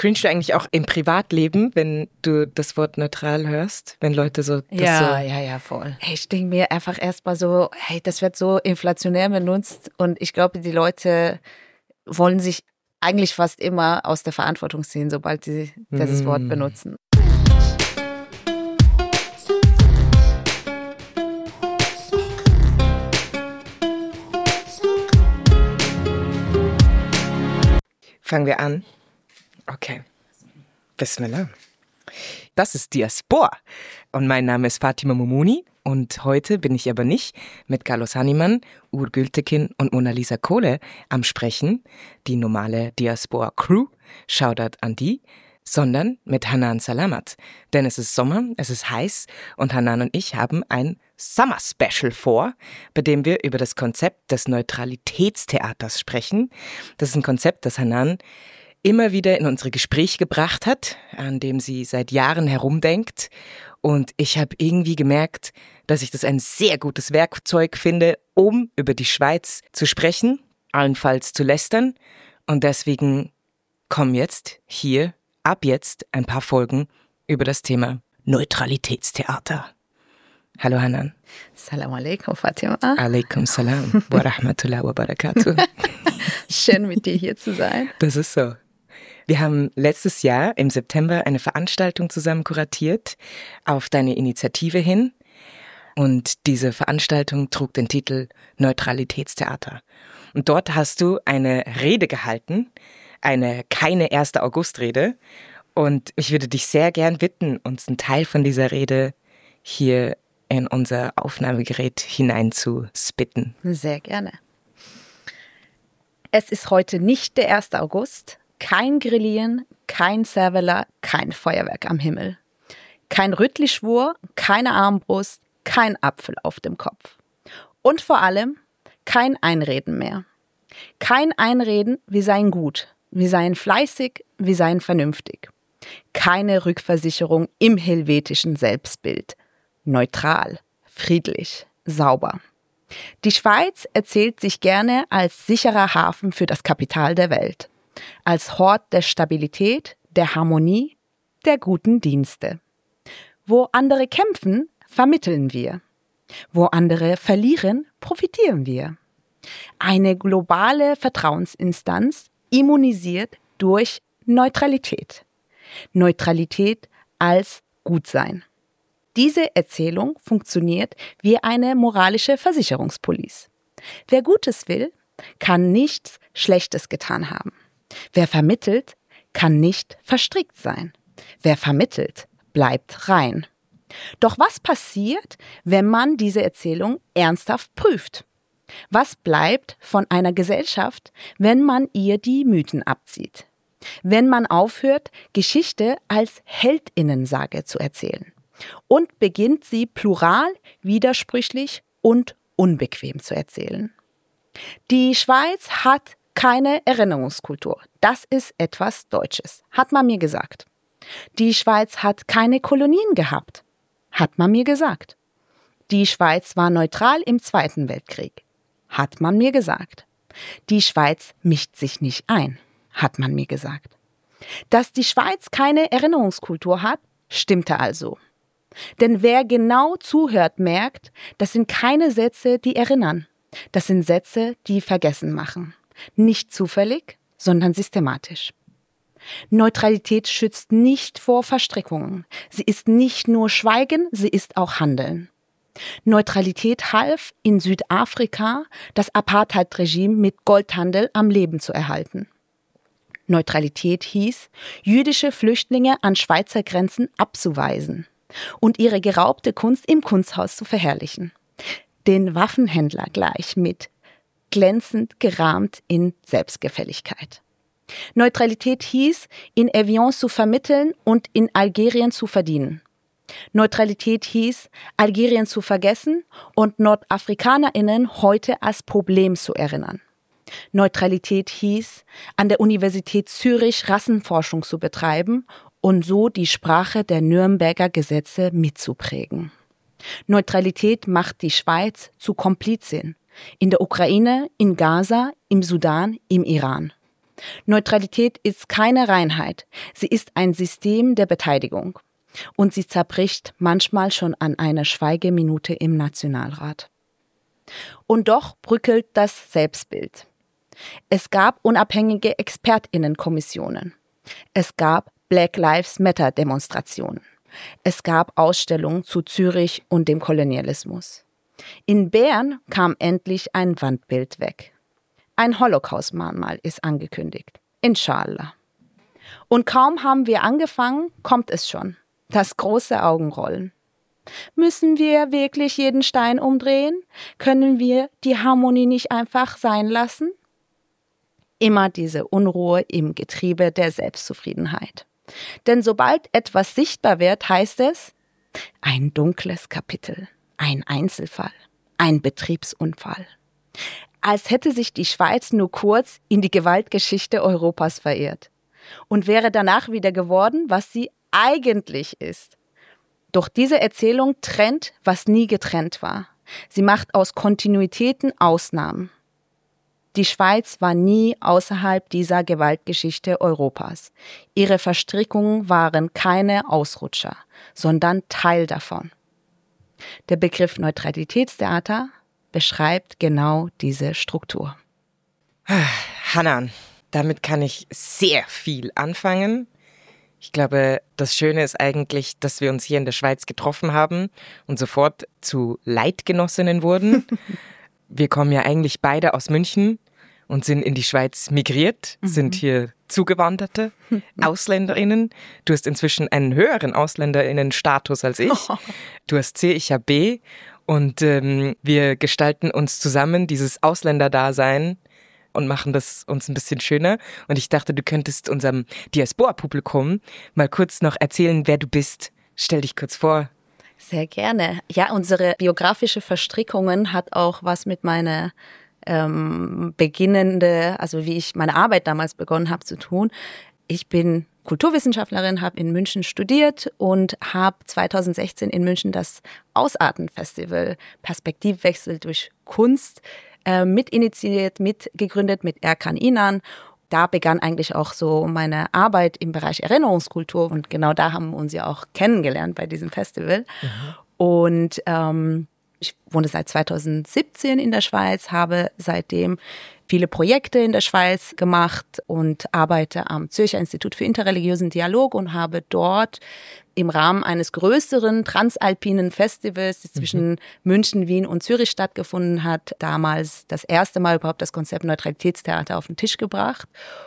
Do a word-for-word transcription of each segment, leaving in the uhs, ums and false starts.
Cringest du eigentlich auch im Privatleben, wenn du das Wort neutral hörst? Wenn Leute so... Das ja, so ja, ja, voll. Hey, ich denke mir einfach erstmal so, hey, das wird so inflationär benutzt und ich glaube, die Leute wollen sich eigentlich fast immer aus der Verantwortung ziehen, sobald sie dieses mm. Wort benutzen. Fangen wir an. Okay. Bismillah. Das ist Diaspora. Und mein Name ist Fatima Momuni. Und heute bin ich aber nicht mit Carlos Hannemann, Uğur Gültekin und Mona Lisa Kohle am Sprechen, die normale Diaspora-Crew, Shoutout an die, sondern mit Hanan Salamat. Denn es ist Sommer, es ist heiß und Hanan und ich haben ein Summer Special vor, bei dem wir über das Konzept des Neutralitätstheaters sprechen. Das ist ein Konzept, das Hanan immer wieder in unsere Gespräche gebracht hat, an dem sie seit Jahren herumdenkt. Und ich habe irgendwie gemerkt, dass ich das ein sehr gutes Werkzeug finde, um über die Schweiz zu sprechen, allenfalls zu lästern. Und deswegen kommen jetzt hier, ab jetzt, ein paar Folgen über das Thema Neutralitätstheater. Hallo Hanan. Salam alaikum, Fatima. Alaikum salam wa rahmatullahi wa barakatuh. Schön mit dir hier zu sein. Das ist so. Wir haben letztes Jahr im September eine Veranstaltung zusammen kuratiert auf deine Initiative hin. Und diese Veranstaltung trug den Titel Neutralitätstheater. Und dort hast du eine Rede gehalten, eine keine erste August-Rede. Und ich würde dich sehr gern bitten, uns einen Teil von dieser Rede hier in unser Aufnahmegerät hinein zu spitten. Sehr gerne. Es ist heute nicht der erste August. Kein Grillieren, kein Servela, kein Feuerwerk am Himmel. Kein Rüttli-Schwur, keine Armbrust, kein Apfel auf dem Kopf. Und vor allem kein Einreden mehr. Kein Einreden, wir seien gut, wir seien fleißig, wir seien vernünftig. Keine Rückversicherung im helvetischen Selbstbild. Neutral, friedlich, sauber. Die Schweiz erzählt sich gerne als sicherer Hafen für das Kapital der Welt. Als Hort der Stabilität, der Harmonie, der guten Dienste. Wo andere kämpfen, vermitteln wir. Wo andere verlieren, profitieren wir. Eine globale Vertrauensinstanz immunisiert durch Neutralität. Neutralität als Gutsein. Diese Erzählung funktioniert wie eine moralische Versicherungspolice. Wer Gutes will, kann nichts Schlechtes getan haben. Wer vermittelt, kann nicht verstrickt sein. Wer vermittelt, bleibt rein. Doch was passiert, wenn man diese Erzählung ernsthaft prüft? Was bleibt von einer Gesellschaft, wenn man ihr die Mythen abzieht? Wenn man aufhört, Geschichte als Heldinnensage zu erzählen und beginnt sie plural, widersprüchlich und unbequem zu erzählen. Die Schweiz hat keine Erinnerungskultur. Das ist etwas Deutsches, hat man mir gesagt. Die Schweiz hat keine Kolonien gehabt, hat man mir gesagt. Die Schweiz war neutral im Zweiten Weltkrieg, hat man mir gesagt. Die Schweiz mischt sich nicht ein, hat man mir gesagt. Dass die Schweiz keine Erinnerungskultur hat, stimmte also. Denn wer genau zuhört, merkt, das sind keine Sätze, die erinnern. Das sind Sätze, die vergessen machen. Nicht zufällig, sondern systematisch. Neutralität schützt nicht vor Verstrickungen. Sie ist nicht nur Schweigen, sie ist auch Handeln. Neutralität half in Südafrika, das Apartheid-Regime mit Goldhandel am Leben zu erhalten. Neutralität hieß, jüdische Flüchtlinge an Schweizer Grenzen abzuweisen und ihre geraubte Kunst im Kunsthaus zu verherrlichen. Den Waffenhändler gleich mit glänzend gerahmt in Selbstgefälligkeit. Neutralität hieß, in Evian zu vermitteln und in Algerien zu verdienen. Neutralität hieß, Algerien zu vergessen und NordafrikanerInnen heute als Problem zu erinnern. Neutralität hieß, an der Universität Zürich Rassenforschung zu betreiben und so die Sprache der Nürnberger Gesetze mitzuprägen. Neutralität macht die Schweiz zu Komplizin. In der Ukraine, in Gaza, im Sudan, im Iran. Neutralität ist keine Reinheit. Sie ist ein System der Beteiligung. Und sie zerbricht manchmal schon an einer Schweigeminute im Nationalrat. Und doch bröckelt das Selbstbild. Es gab unabhängige ExpertInnenkommissionen. Es gab Black Lives Matter Demonstrationen. Es gab Ausstellungen zu Zürich und dem Kolonialismus. In Bern kam endlich ein Wandbild weg. Ein Holocaust-Mahnmal ist angekündigt. Inshallah. Und kaum haben wir angefangen, kommt es schon. Das große Augenrollen. Müssen wir wirklich jeden Stein umdrehen? Können wir die Harmonie nicht einfach sein lassen? Immer diese Unruhe im Getriebe der Selbstzufriedenheit. Denn sobald etwas sichtbar wird, heißt es, ein dunkles Kapitel, ein Einzelfall, ein Betriebsunfall. Als hätte sich die Schweiz nur kurz in die Gewaltgeschichte Europas verirrt und wäre danach wieder geworden, was sie eigentlich ist. Doch diese Erzählung trennt, was nie getrennt war. Sie macht aus Kontinuitäten Ausnahmen. Die Schweiz war nie außerhalb dieser Gewaltgeschichte Europas. Ihre Verstrickungen waren keine Ausrutscher, sondern Teil davon. Der Begriff Neutralitätstheater beschreibt genau diese Struktur. Hanan, damit kann ich sehr viel anfangen. Ich glaube, das Schöne ist eigentlich, dass wir uns hier in der Schweiz getroffen haben und sofort zu Leitgenossinnen wurden. Wir kommen ja eigentlich beide aus München und sind in die Schweiz migriert, mhm. sind hier Zugewanderte, AusländerInnen. Du hast inzwischen einen höheren AusländerInnen-Status als ich. Du hast C, ich habe B. Und ähm, wir gestalten uns zusammen dieses Ausländerdasein und machen das uns ein bisschen schöner. Und ich dachte, du könntest unserem Diaspora-Publikum mal kurz noch erzählen, wer du bist. Stell dich kurz vor. Sehr gerne. Ja, unsere biografische Verstrickungen hat auch was mit meiner ähm, beginnende, also wie ich meine Arbeit damals begonnen habe zu tun. Ich bin Kulturwissenschaftlerin, habe in München studiert und habe zweitausendsechzehn in München das Ausarten-Festival Perspektivwechsel durch Kunst äh, mitinitiiert, mitgegründet mit Erkan Inan. Da begann eigentlich auch so meine Arbeit im Bereich Erinnerungskultur und genau da haben wir uns ja auch kennengelernt bei diesem Festival. Mhm. Und ähm, ich wohne seit zweitausendsiebzehn in der Schweiz, habe seitdem viele Projekte in der Schweiz gemacht und arbeite am Zürcher Institut für interreligiösen Dialog und habe dort im Rahmen eines größeren transalpinen Festivals, das zwischen mhm. München, Wien und Zürich stattgefunden hat, damals das erste Mal überhaupt das Konzept Neutralitätstheater auf den Tisch gebracht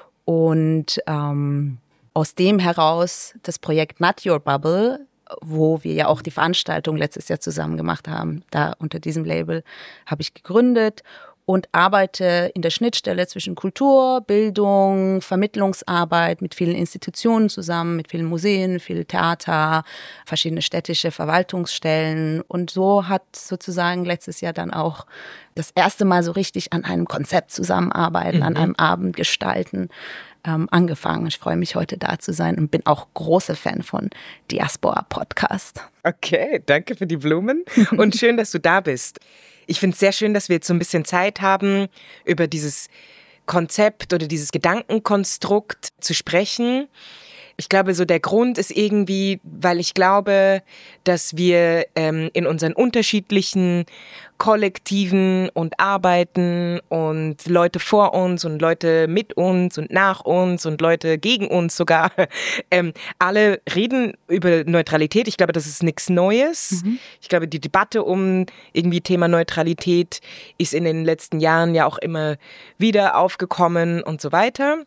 und ähm, aus dem heraus das Projekt Not Your Bubble, wo wir ja auch die Veranstaltung letztes Jahr zusammen gemacht haben, da unter diesem Label habe ich gegründet und arbeite in der Schnittstelle zwischen Kultur, Bildung, Vermittlungsarbeit mit vielen Institutionen zusammen, mit vielen Museen, viel Theater, verschiedene städtische Verwaltungsstellen. Und so hat sozusagen letztes Jahr dann auch das erste Mal so richtig an einem Konzept zusammenarbeiten, mhm. an einem Abend gestalten ähm, angefangen. Ich freue mich, heute da zu sein und bin auch großer Fan von Diaspora Podcast. Okay, danke für die Blumen und schön, dass du da bist. Ich finde es sehr schön, dass wir jetzt so ein bisschen Zeit haben, über dieses Konzept oder dieses Gedankenkonstrukt zu sprechen. Ich glaube, so der Grund ist irgendwie, weil ich glaube, dass wir ähm, in unseren unterschiedlichen Kollektiven und Arbeiten und Leute vor uns und Leute mit uns und nach uns und Leute gegen uns sogar, ähm, alle reden über Neutralität. Ich glaube, das ist nichts Neues. Mhm. Ich glaube, die Debatte um irgendwie Thema Neutralität ist in den letzten Jahren ja auch immer wieder aufgekommen und so weiter.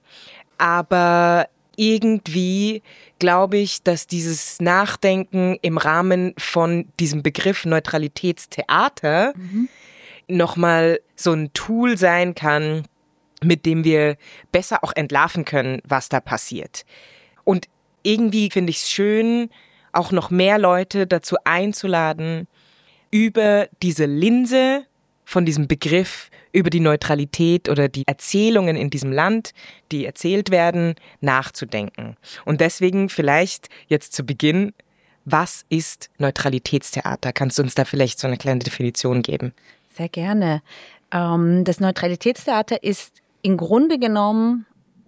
Aber irgendwie glaube ich, dass dieses Nachdenken im Rahmen von diesem Begriff Neutralitätstheater mhm. nochmal so ein Tool sein kann, mit dem wir besser auch entlarven können, was da passiert. Und irgendwie finde ich es schön, auch noch mehr Leute dazu einzuladen, über diese Linse von diesem Begriff, über die Neutralität oder die Erzählungen in diesem Land, die erzählt werden, nachzudenken. Und deswegen vielleicht jetzt zu Beginn, was ist Neutralitätstheater? Kannst du uns da vielleicht so eine kleine Definition geben? Sehr gerne. Das Neutralitätstheater ist im Grunde genommen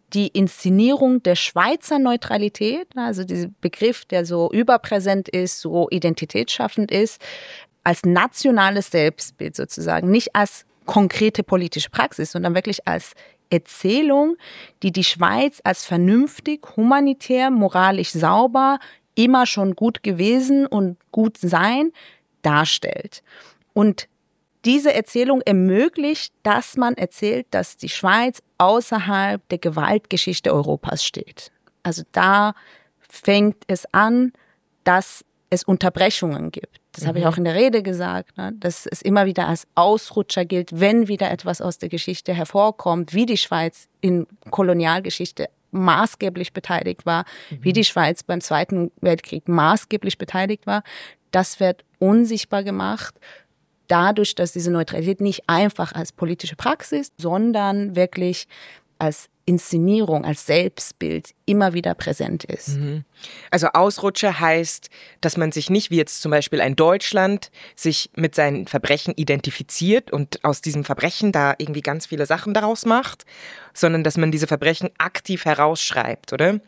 die Inszenierung der Schweizer Neutralität, also dieser Begriff, der so überpräsent ist, so identitätsschaffend ist, als nationales Selbstbild sozusagen, nicht als konkrete politische Praxis, sondern wirklich als Erzählung, die die Schweiz als vernünftig, humanitär, moralisch sauber, immer schon gut gewesen und gut sein darstellt. Und diese Erzählung ermöglicht, dass man erzählt, dass die Schweiz außerhalb der Gewaltgeschichte Europas steht. Also da fängt es an, dass es Unterbrechungen gibt. Das mhm. habe ich auch in der Rede gesagt, ne, dass es immer wieder als Ausrutscher gilt, wenn wieder etwas aus der Geschichte hervorkommt, wie die Schweiz in Kolonialgeschichte maßgeblich beteiligt war, mhm. wie die Schweiz beim Zweiten Weltkrieg maßgeblich beteiligt war. Das wird unsichtbar gemacht, dadurch, dass diese Neutralität nicht einfach als politische Praxis, sondern wirklich als Inszenierung, als Selbstbild immer wieder präsent ist. Also Ausrutscher heißt, dass man sich nicht, wie jetzt zum Beispiel ein Deutschland, sich mit seinen Verbrechen identifiziert und aus diesem Verbrechen da irgendwie ganz viele Sachen daraus macht, sondern dass man diese Verbrechen aktiv herausschreibt, oder?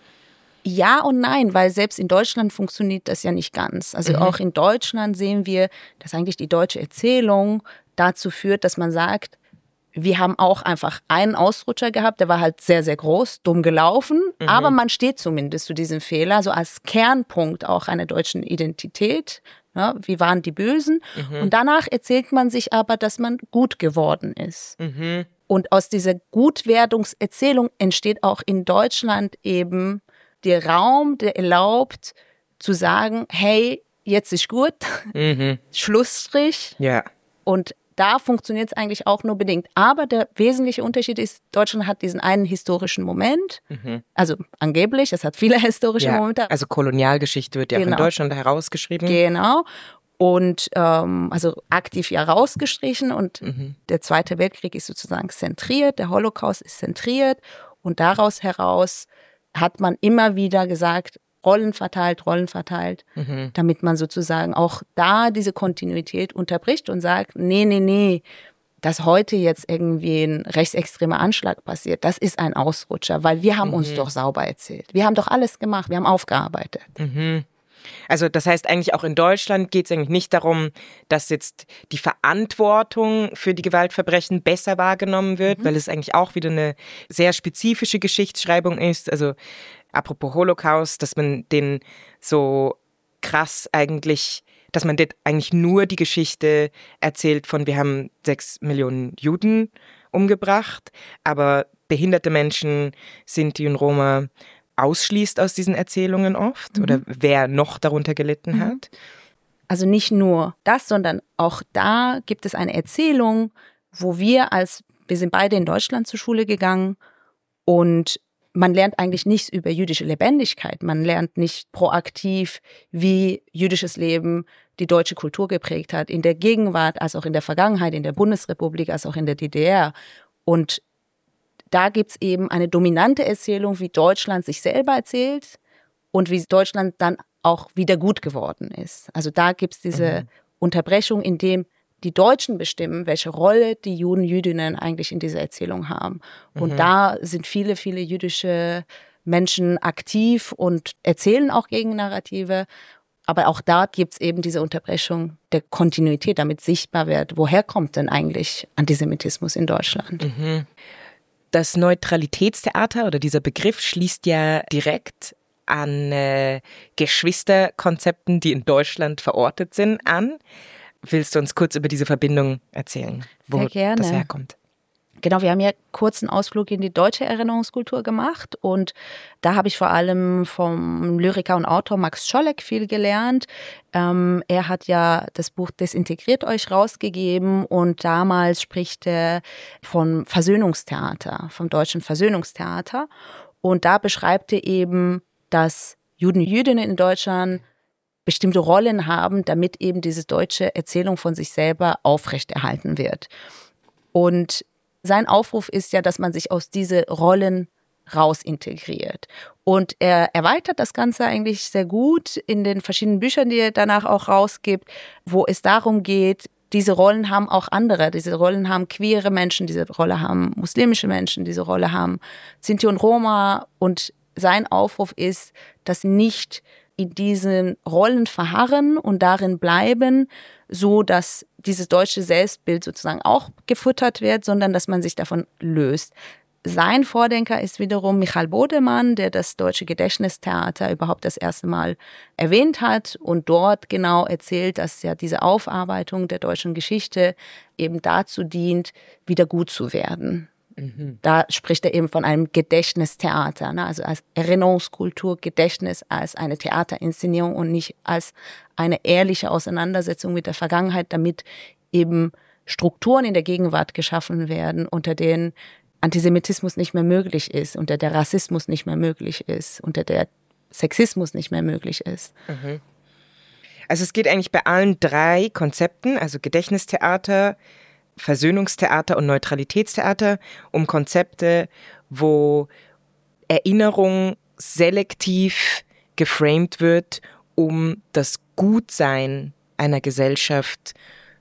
Ja und nein, weil selbst in Deutschland funktioniert das ja nicht ganz. Also mhm. auch in Deutschland sehen wir, dass eigentlich die deutsche Erzählung dazu führt, dass man sagt, wir haben auch einfach einen Ausrutscher gehabt, der war halt sehr, sehr groß, dumm gelaufen, mhm. aber man steht zumindest zu diesem Fehler, so als Kernpunkt auch einer deutschen Identität. Ja, wir waren die Bösen. Mhm. Und danach erzählt man sich aber, dass man gut geworden ist. Mhm. Und aus dieser Gutwerdungserzählung entsteht auch in Deutschland eben der Raum, der erlaubt zu sagen, hey, jetzt ist gut, mhm. Schlussstrich. Ja. Und da funktioniert es eigentlich auch nur bedingt. Aber der wesentliche Unterschied ist, Deutschland hat diesen einen historischen Moment, mhm. also angeblich, es hat viele historische ja. Momente. Also Kolonialgeschichte wird ja genau. auch in Deutschland herausgeschrieben. Genau. Und ähm, also aktiv ja rausgestrichen und mhm. der Zweite Weltkrieg ist sozusagen zentriert, der Holocaust ist zentriert und daraus heraus hat man immer wieder gesagt, Rollen verteilt, Rollen verteilt, mhm. damit man sozusagen auch da diese Kontinuität unterbricht und sagt, nee, nee, nee, dass heute jetzt irgendwie ein rechtsextremer Anschlag passiert, das ist ein Ausrutscher, weil wir haben mhm. uns doch sauber erzählt. Wir haben doch alles gemacht, wir haben aufgearbeitet. Mhm. Also das heißt eigentlich auch in Deutschland geht es eigentlich nicht darum, dass jetzt die Verantwortung für die Gewaltverbrechen besser wahrgenommen wird, mhm. weil es eigentlich auch wieder eine sehr spezifische Geschichtsschreibung ist. Also apropos Holocaust, dass man den so krass eigentlich, dass man dort eigentlich nur die Geschichte erzählt von, wir haben sechs Millionen Juden umgebracht, aber behinderte Menschen, Sinti und Roma ausschließt aus diesen Erzählungen oft mhm. oder wer noch darunter gelitten mhm. hat? Also nicht nur das, sondern auch da gibt es eine Erzählung, wo wir als, wir sind beide in Deutschland zur Schule gegangen und man lernt eigentlich nichts über jüdische Lebendigkeit. Man lernt nicht proaktiv, wie jüdisches Leben die deutsche Kultur geprägt hat, in der Gegenwart, als auch in der Vergangenheit, in der Bundesrepublik, als auch in der D D R. Und da gibt es eben eine dominante Erzählung, wie Deutschland sich selber erzählt und wie Deutschland dann auch wieder gut geworden ist. Also da gibt es diese mhm. Unterbrechung, in dem die Deutschen bestimmen, welche Rolle die Juden, Jüdinnen eigentlich in dieser Erzählung haben. Und mhm. da sind viele, viele jüdische Menschen aktiv und erzählen auch Gegennarrative. Aber auch da gibt es eben diese Unterbrechung der Kontinuität, damit sichtbar wird, woher kommt denn eigentlich Antisemitismus in Deutschland? Mhm. Das Neutralitätstheater oder dieser Begriff schließt ja direkt an äh, Geschwisterkonzepten, die in Deutschland verortet sind, an. Willst du uns kurz über diese Verbindung erzählen, wo Sehr gerne. das herkommt? Genau, wir haben ja kurz einen Ausflug in die deutsche Erinnerungskultur gemacht und da habe ich vor allem vom Lyriker und Autor Max Scholleck viel gelernt. Ähm, er hat ja das Buch Desintegriert euch rausgegeben und damals spricht er von Versöhnungstheater, vom deutschen Versöhnungstheater. Und da beschreibt er eben, dass Juden und Jüdinnen in Deutschland bestimmte Rollen haben, damit eben diese deutsche Erzählung von sich selber aufrechterhalten wird. Und sein Aufruf ist ja, dass man sich aus diese Rollen rausintegriert. Und er erweitert das Ganze eigentlich sehr gut in den verschiedenen Büchern, die er danach auch rausgibt, wo es darum geht, diese Rollen haben auch andere. Diese Rollen haben queere Menschen, diese Rolle haben muslimische Menschen, diese Rolle haben Sinti und Roma. Und sein Aufruf ist, dass nicht in diesen Rollen verharren und darin bleiben, so dass dieses deutsche Selbstbild sozusagen auch gefuttert wird, sondern dass man sich davon löst. Sein Vordenker ist wiederum Michael Bodemann, der das Deutsche Gedächtnistheater überhaupt das erste Mal erwähnt hat und dort genau erzählt, dass ja diese Aufarbeitung der deutschen Geschichte eben dazu dient, wieder gut zu werden. Mhm. Da spricht er eben von einem Gedächtnistheater, ne? Also als Erinnerungskultur, Gedächtnis als eine Theaterinszenierung und nicht als eine ehrliche Auseinandersetzung mit der Vergangenheit, damit eben Strukturen in der Gegenwart geschaffen werden, unter denen Antisemitismus nicht mehr möglich ist, unter der Rassismus nicht mehr möglich ist, unter der Sexismus nicht mehr möglich ist. Mhm. Also es geht eigentlich bei allen drei Konzepten, also Gedächtnistheater, Versöhnungstheater und Neutralitätstheater, um Konzepte, wo Erinnerung selektiv geframed wird, um das Gutsein einer Gesellschaft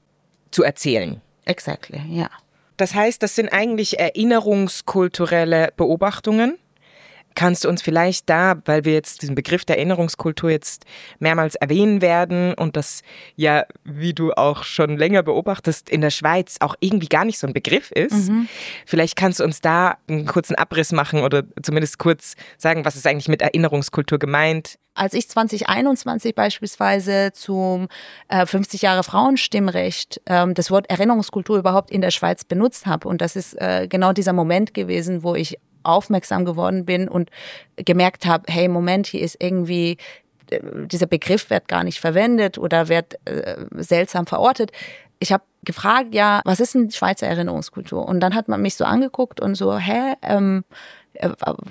zu erzählen. Exactly, ja. Das heißt, das sind eigentlich erinnerungskulturelle Beobachtungen. Kannst du uns vielleicht da, weil wir jetzt diesen Begriff der Erinnerungskultur jetzt mehrmals erwähnen werden und das ja, wie du auch schon länger beobachtest, in der Schweiz auch irgendwie gar nicht so ein Begriff ist, mhm. vielleicht kannst du uns da einen kurzen Abriss machen oder zumindest kurz sagen, was ist eigentlich mit Erinnerungskultur gemeint? Als ich zwanzig einundzwanzig beispielsweise zum äh, fünfzig Jahre Frauenstimmrecht ähm, das Wort Erinnerungskultur überhaupt in der Schweiz benutzt habe, und das ist äh, genau dieser Moment gewesen, wo ich aufmerksam geworden bin und gemerkt habe, hey, Moment, hier ist irgendwie, dieser Begriff wird gar nicht verwendet oder wird äh, seltsam verortet. Ich habe gefragt, ja, was ist denn Schweizer Erinnerungskultur? Und dann hat man mich so angeguckt und so, hä, ähm, äh,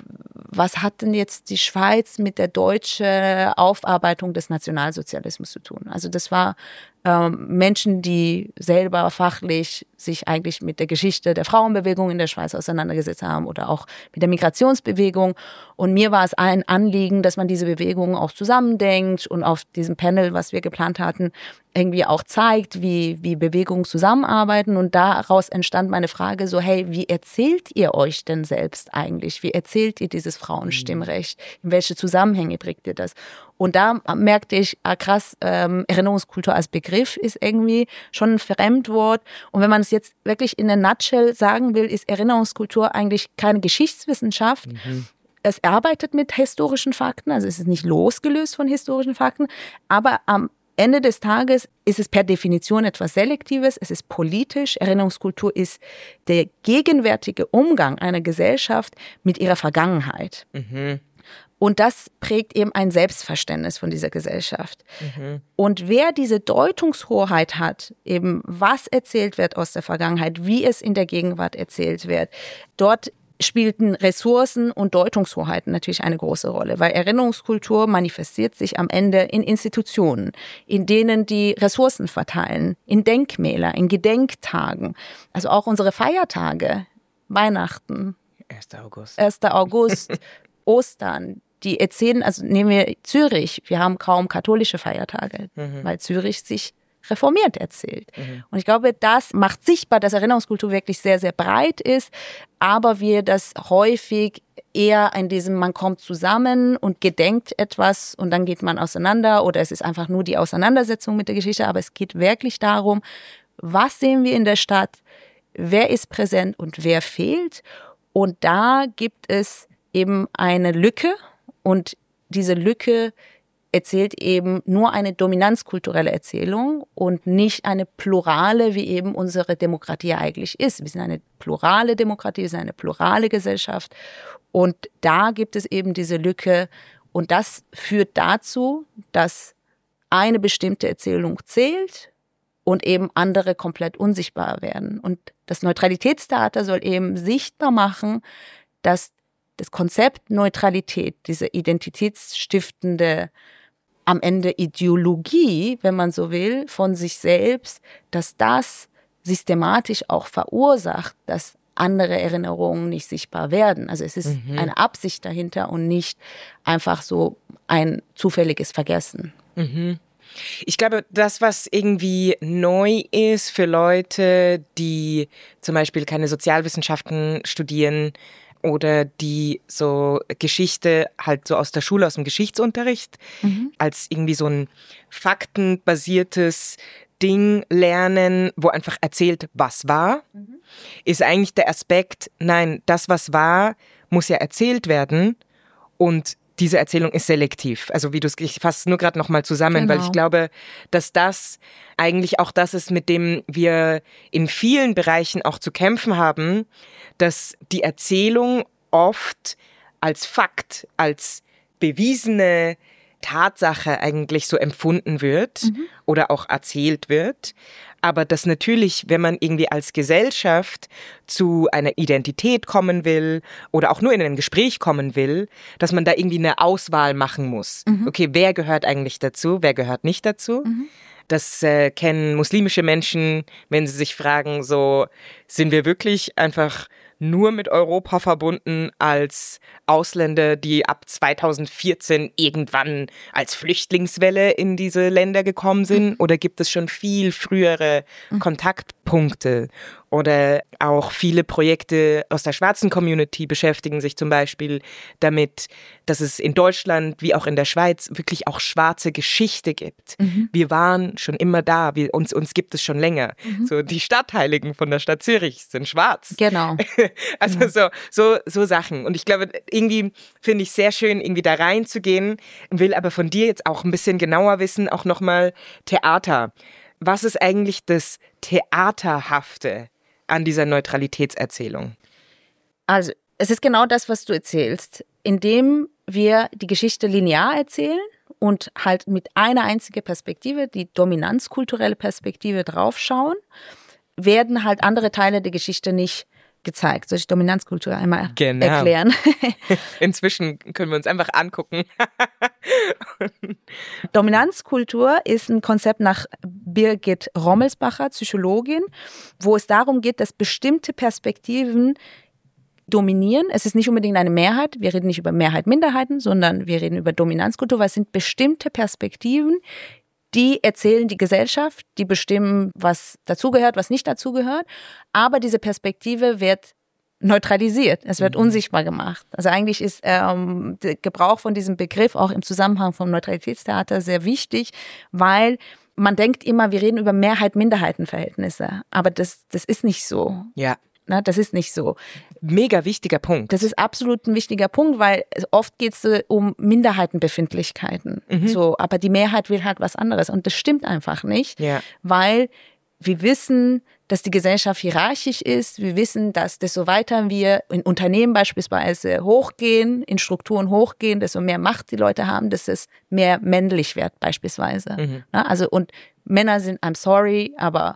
was hat denn jetzt die Schweiz mit der deutschen Aufarbeitung des Nationalsozialismus zu tun? Also das war ähm, Menschen, die selber fachlich sich eigentlich mit der Geschichte der Frauenbewegung in der Schweiz auseinandergesetzt haben oder auch mit der Migrationsbewegung. Und mir war es ein Anliegen, dass man diese Bewegungen auch zusammendenkt und auf diesem Panel, was wir geplant hatten, irgendwie auch zeigt, wie, wie Bewegungen zusammenarbeiten. Und daraus entstand meine Frage so, hey, wie erzählt ihr euch denn selbst eigentlich? Wie erzählt ihr dieses Frauenstimmrecht? In welche Zusammenhänge bringt ihr das? Und da merkte ich, ah krass, ähm, Erinnerungskultur als Begriff ist irgendwie schon ein Fremdwort. Und wenn man es jetzt wirklich in der Nutshell sagen will, ist Erinnerungskultur eigentlich keine Geschichtswissenschaft. Mhm. Es arbeitet mit historischen Fakten, also es ist nicht losgelöst von historischen Fakten, aber am Ende des Tages ist es per Definition etwas Selektives, es ist politisch. Erinnerungskultur ist der gegenwärtige Umgang einer Gesellschaft mit ihrer Vergangenheit. Mhm. Und das prägt eben ein Selbstverständnis von dieser Gesellschaft. Mhm. Und wer diese Deutungshoheit hat, eben was erzählt wird aus der Vergangenheit, wie es in der Gegenwart erzählt wird, dort spielten Ressourcen und Deutungshoheiten natürlich eine große Rolle, weil Erinnerungskultur manifestiert sich am Ende in Institutionen, in denen die Ressourcen verteilen, in Denkmäler, in Gedenktagen, also auch unsere Feiertage, Weihnachten, erster August, erster August, Ostern, die erzählen, also nehmen wir Zürich, wir haben kaum katholische Feiertage, mhm. weil Zürich sich reformiert erzählt. Mhm. Und ich glaube, das macht sichtbar, dass Erinnerungskultur wirklich sehr, sehr breit ist, aber wir das häufig eher in diesem, man kommt zusammen und gedenkt etwas und dann geht man auseinander oder es ist einfach nur die Auseinandersetzung mit der Geschichte, aber es geht wirklich darum, was sehen wir in der Stadt, wer ist präsent und wer fehlt. Und da gibt es eben eine Lücke und diese Lücke erzählt eben nur eine dominanzkulturelle Erzählung und nicht eine plurale, wie eben unsere Demokratie eigentlich ist. Wir sind eine plurale Demokratie, wir sind eine plurale Gesellschaft und da gibt es eben diese Lücke und das führt dazu, dass eine bestimmte Erzählung zählt und eben andere komplett unsichtbar werden. Und das Neutralitätstheater soll eben sichtbar machen, dass das Konzept Neutralität, diese identitätsstiftende am Ende Ideologie, wenn man so will, von sich selbst, dass das systematisch auch verursacht, dass andere Erinnerungen nicht sichtbar werden. Also es ist mhm. eine Absicht dahinter und nicht einfach so ein zufälliges Vergessen. Mhm. Ich glaube, das, was irgendwie neu ist für Leute, die zum Beispiel keine Sozialwissenschaften studieren oder die so Geschichte halt so aus der Schule, aus dem Geschichtsunterricht, mhm. als irgendwie so ein faktenbasiertes Ding lernen, wo einfach erzählt, was war, mhm. ist eigentlich der Aspekt, nein, das, was war, muss ja erzählt werden und diese Erzählung ist selektiv. Also wie du es, ich fasse nur gerade nochmal zusammen, genau. Weil ich glaube, dass das eigentlich auch das ist, mit dem wir in vielen Bereichen auch zu kämpfen haben, dass die Erzählung oft als Fakt, als bewiesene Tatsache eigentlich so empfunden wird mhm. oder auch erzählt wird. Aber dass natürlich, wenn man irgendwie als Gesellschaft zu einer Identität kommen will oder auch nur in ein Gespräch kommen will, dass man da irgendwie eine Auswahl machen muss. Mhm. Okay, wer gehört eigentlich dazu, wer gehört nicht dazu? Mhm. Das äh, kennen muslimische Menschen, wenn sie sich fragen, so, sind wir wirklich einfach nur mit Europa verbunden als Ausländer, die ab zweitausendvierzehn irgendwann als Flüchtlingswelle in diese Länder gekommen sind? Oder gibt es schon viel frühere Kontaktpunkte? Oder auch viele Projekte aus der schwarzen Community beschäftigen sich zum Beispiel damit, dass es in Deutschland wie auch in der Schweiz wirklich auch schwarze Geschichte gibt. Mhm. Wir waren schon immer da, wir, uns, uns gibt es schon länger. Mhm. So die Stadtheiligen von der Stadt Zürich sind schwarz. Genau. Also mhm. so, so, so Sachen. Und ich glaube, irgendwie finde ich sehr schön, irgendwie da reinzugehen, will aber von dir jetzt auch ein bisschen genauer wissen, auch nochmal Theater. Was ist eigentlich das Theaterhafte an dieser Neutralitätserzählung? Also, es ist genau das, was du erzählst. Indem wir die Geschichte linear erzählen und halt mit einer einzigen Perspektive, die dominanzkulturelle Perspektive draufschauen, werden halt andere Teile der Geschichte nicht gezeigt. Soll ich Dominanzkultur einmal genau. erklären? Inzwischen können wir uns einfach angucken. Dominanzkultur ist ein Konzept nach Birgit Rommelsbacher, Psychologin, wo es darum geht, dass bestimmte Perspektiven dominieren. Es ist nicht unbedingt eine Mehrheit. Wir reden nicht über Mehrheit-Minderheiten, sondern wir reden über Dominanzkultur, weil es sind bestimmte Perspektiven, die erzählen die Gesellschaft, die bestimmen, was dazugehört, was nicht dazugehört. Aber diese Perspektive wird neutralisiert, es wird mhm. unsichtbar gemacht. Also eigentlich ist ähm, der Gebrauch von diesem Begriff auch im Zusammenhang vom Neutralitätstheater sehr wichtig, weil man denkt immer, wir reden über Mehrheit-Minderheiten-Verhältnisse. Aber das, das ist nicht so. Ja. Na, das ist nicht so. Mega wichtiger Punkt. Das ist absolut ein wichtiger Punkt, weil oft geht es um Minderheitenbefindlichkeiten. Mhm. So, aber die Mehrheit will halt was anderes. Und das stimmt einfach nicht, ja. weil wir wissen, dass die Gesellschaft hierarchisch ist. Wir wissen, dass desto weiter wir in Unternehmen beispielsweise hochgehen, in Strukturen hochgehen, desto mehr Macht die Leute haben, dass es mehr männlich wird beispielsweise. Mhm. Na, also und Männer sind, I'm sorry, aber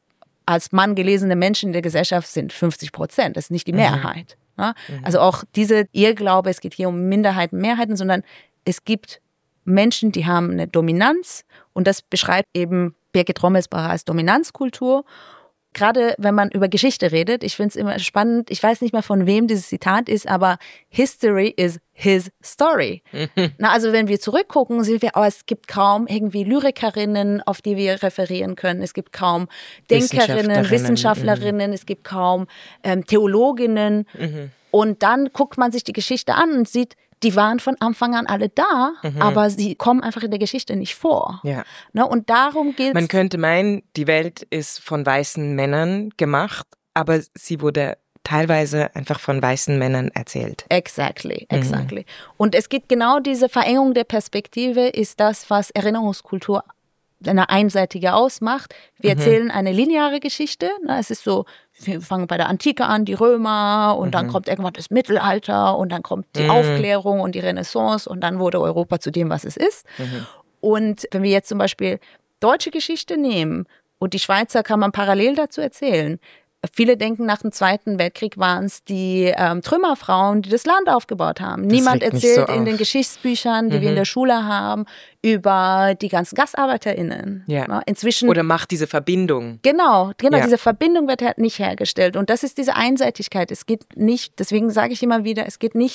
als Mann gelesene Menschen in der Gesellschaft sind fünfzig Prozent. Das ist nicht die Mehrheit. Mhm. Ja? Mhm. Also auch diese Irrglaube, es geht hier um Minderheiten, Mehrheiten, sondern es gibt Menschen, die haben eine Dominanz und das beschreibt eben Birgit Rommelsbacher als Dominanzkultur. Gerade wenn man über Geschichte redet, ich finde es immer spannend, ich weiß nicht mehr von wem dieses Zitat ist, aber History is his story. Mhm. Na, also wenn wir zurückgucken, sehen wir, oh, es gibt kaum irgendwie Lyrikerinnen, auf die wir referieren können. Es gibt kaum Denkerinnen, Wissenschaftlerinnen, mhm. es gibt kaum ähm, Theologinnen. Mhm. Und dann guckt man sich die Geschichte an und sieht, die waren von Anfang an alle da, mhm. aber sie kommen einfach in der Geschichte nicht vor. Ja. Ne, und darum geht's. Man könnte meinen, die Welt ist von weißen Männern gemacht, aber sie wurde teilweise einfach von weißen Männern erzählt. Exactly, exactly. Mhm. Und es geht genau diese Verengung der Perspektive, ist das, was Erinnerungskultur eine einseitige ausmacht. Wir mhm. erzählen eine lineare Geschichte. Ne? Es ist so, wir fangen bei der Antike an, die Römer und mhm. dann kommt irgendwann das Mittelalter und dann kommt die mhm. Aufklärung und die Renaissance und dann wurde Europa zu dem, was es ist. Mhm. Und wenn wir jetzt zum Beispiel deutsche Geschichte nehmen und die Schweizer, kann man parallel dazu erzählen. Viele denken, nach dem Zweiten Weltkrieg waren es die ähm, Trümmerfrauen, die das Land aufgebaut haben. Das Niemand erzählt so in den Geschichtsbüchern, die mhm. wir in der Schule haben, über die ganzen GastarbeiterInnen. Ja. Ja, inzwischen, oder macht diese Verbindung. Genau, genau ja. diese Verbindung wird halt nicht hergestellt. Und das ist diese Einseitigkeit. Es geht nicht, deswegen sage ich immer wieder, es geht nicht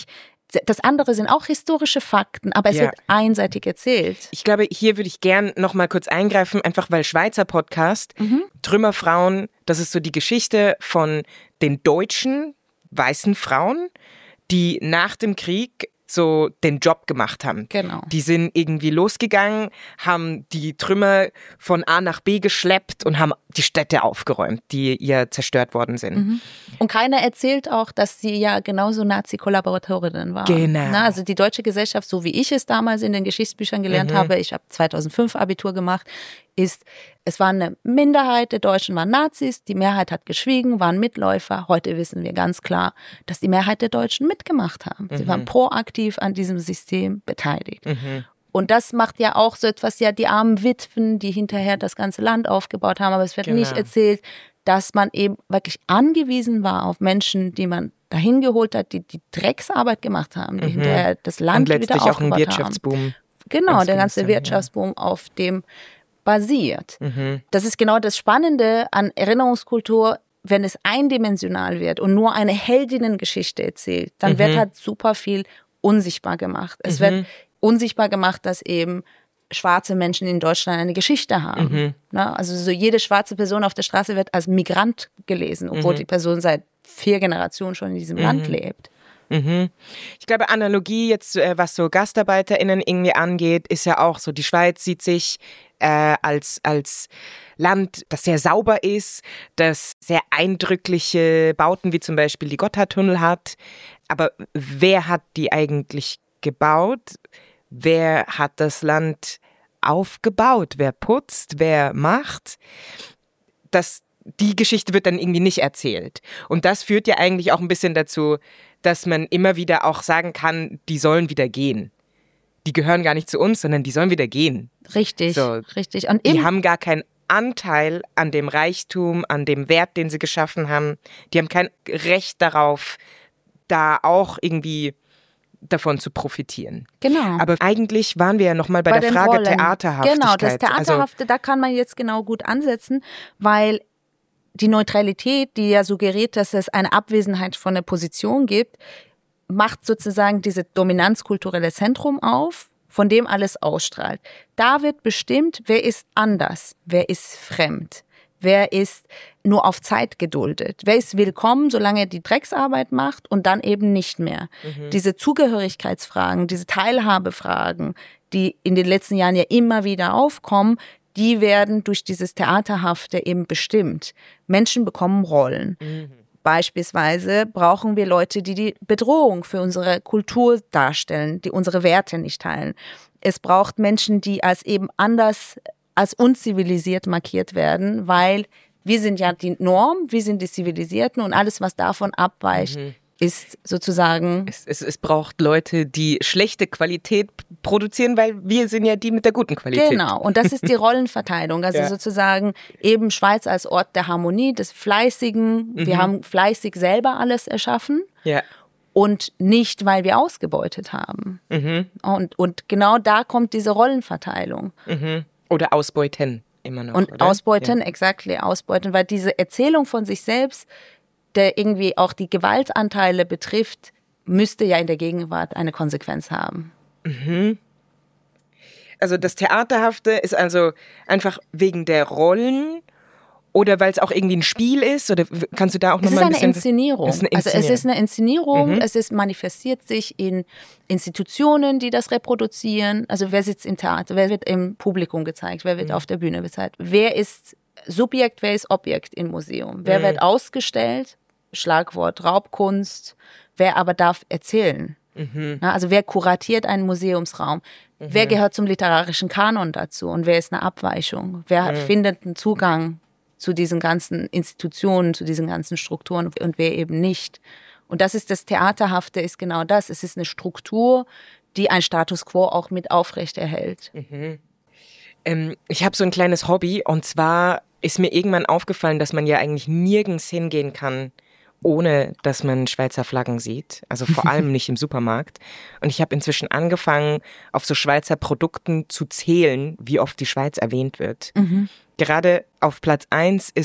das andere sind auch historische Fakten, aber es Ja. wird einseitig erzählt. Ich glaube, hier würde ich gern noch mal kurz eingreifen, einfach weil Schweizer Podcast, Mhm. Trümmerfrauen, das ist so die Geschichte von den deutschen weißen Frauen, die nach dem Krieg so den Job gemacht haben. Genau. Die sind irgendwie losgegangen, haben die Trümmer von A nach B geschleppt und haben die Städte aufgeräumt, die ja zerstört worden sind. Mhm. Und keiner erzählt auch, dass sie ja genauso Nazi-Kollaboratorinnen waren. Genau. Na, also die deutsche Gesellschaft, so wie ich es damals in den Geschichtsbüchern gelernt Mhm. habe, ich habe zweitausendfünf Abitur gemacht, ist, es war eine Minderheit der Deutschen waren Nazis, die Mehrheit hat geschwiegen, waren Mitläufer. Heute wissen wir ganz klar, dass die Mehrheit der Deutschen mitgemacht haben. Sie Mhm. waren proaktiv an diesem System beteiligt. Mhm. Und das macht ja auch so etwas, ja, die armen Witwen, die hinterher das ganze Land aufgebaut haben, aber es wird Genau. nicht erzählt, dass man eben wirklich angewiesen war auf Menschen, die man dahin geholt hat, die die Drecksarbeit gemacht haben, die Mhm. hinterher das Und Land wieder letztlich auch ein aufgebaut haben. Wirtschaftsboom. Genau, der ganze Afghanistan, ja. Wirtschaftsboom, auf dem basiert. Mhm. Das ist genau das Spannende an Erinnerungskultur. Wenn es eindimensional wird und nur eine Heldinnengeschichte erzählt, dann Mhm. wird halt super viel unsichtbar gemacht. Es Mhm. wird unsichtbar gemacht, dass eben schwarze Menschen in Deutschland eine Geschichte haben. Mhm. Na, also so jede schwarze Person auf der Straße wird als Migrant gelesen, obwohl Mhm. die Person seit vier Generationen schon in diesem Land lebt. Mhm. Ich glaube, Analogie jetzt, äh, was so GastarbeiterInnen irgendwie angeht, ist ja auch so, die Schweiz sieht sich äh, als, als Land, das sehr sauber ist, das sehr eindrückliche Bauten wie zum Beispiel die Gotthardtunnel hat. Aber wer hat die eigentlich gebaut? Wer hat das Land aufgebaut? Wer putzt? Wer macht? Das, die Geschichte wird dann irgendwie nicht erzählt. Und das führt ja eigentlich auch ein bisschen dazu, dass man immer wieder auch sagen kann, die sollen wieder gehen. Die gehören gar nicht zu uns, sondern die sollen wieder gehen. Richtig, So. richtig. Und Die eben, haben gar keinen Anteil an dem Reichtum, an dem Wert, den sie geschaffen haben. Die haben kein Recht darauf, da auch irgendwie davon zu profitieren. genau. Aber eigentlich waren wir ja nochmal bei, Bei der den Frage Rollen. Theaterhaftigkeit. Genau, das Theaterhafte, da kann man jetzt genau gut ansetzen, weil die Neutralität, die ja suggeriert, dass es eine Abwesenheit von der Position gibt, macht sozusagen dieses dominanzkulturelle Zentrum auf, von dem alles ausstrahlt. Da wird bestimmt, wer ist anders, wer ist fremd, wer ist nur auf Zeit geduldet, wer ist willkommen, solange er die Drecksarbeit macht und dann eben nicht mehr. Mhm. Diese Zugehörigkeitsfragen, diese Teilhabefragen, die in den letzten Jahren ja immer wieder aufkommen, die werden durch dieses Theaterhafte eben bestimmt. Menschen bekommen Rollen. Mhm. Beispielsweise brauchen wir Leute, die die Bedrohung für unsere Kultur darstellen, die unsere Werte nicht teilen. Es braucht Menschen, die als eben anders, als unzivilisiert markiert werden, weil wir sind ja die Norm, wir sind die Zivilisierten und alles, was davon abweicht, mhm. ist sozusagen... Es, es, es braucht Leute, die schlechte Qualität produzieren, weil wir sind ja die mit der guten Qualität. Genau, und das ist die Rollenverteilung. Also ja. sozusagen eben Schweiz als Ort der Harmonie, des Fleißigen. Mhm. Wir haben fleißig selber alles erschaffen. Ja. Und nicht, weil wir ausgebeutet haben. Mhm. Und, und genau da kommt diese Rollenverteilung. Mhm. Oder ausbeuten immer noch. Und oder? ausbeuten, ja. exactly, ausbeuten, weil diese Erzählung von sich selbst, der irgendwie auch die Gewaltanteile betrifft, müsste ja in der Gegenwart eine Konsequenz haben. Mhm. Also das Theaterhafte ist also einfach wegen der Rollen oder weil es auch irgendwie ein Spiel ist? Oder kannst du da auch nochmal ein bisschen... Es ist eine Inszenierung. Es ist eine Inszenierung. Also es ist eine Inszenierung, Mhm. es ist, manifestiert sich in Institutionen, die das reproduzieren. Also wer sitzt im Theater, wer wird im Publikum gezeigt, wer wird mhm. auf der Bühne gezeigt, wer ist Subjekt, wer ist Objekt im Museum, wer mhm. wird ausgestellt, Schlagwort Raubkunst, wer aber darf erzählen. Mhm. Na, also wer kuratiert einen Museumsraum, mhm. wer gehört zum literarischen Kanon dazu und wer ist eine Abweichung, wer mhm. findet einen Zugang zu diesen ganzen Institutionen, zu diesen ganzen Strukturen und wer eben nicht. Und das ist das Theaterhafte, ist genau das. Es ist eine Struktur, die ein Status quo auch mit aufrechterhält. Mhm. Ähm, ich habe so ein kleines Hobby und zwar ist mir irgendwann aufgefallen, dass man ja eigentlich nirgends hingehen kann, ohne dass man Schweizer Flaggen sieht. Also vor allem nicht im Supermarkt. Und ich habe inzwischen angefangen, auf so Schweizer Produkten zu zählen, wie oft die Schweiz erwähnt wird. Mhm. Gerade auf Platz eins ist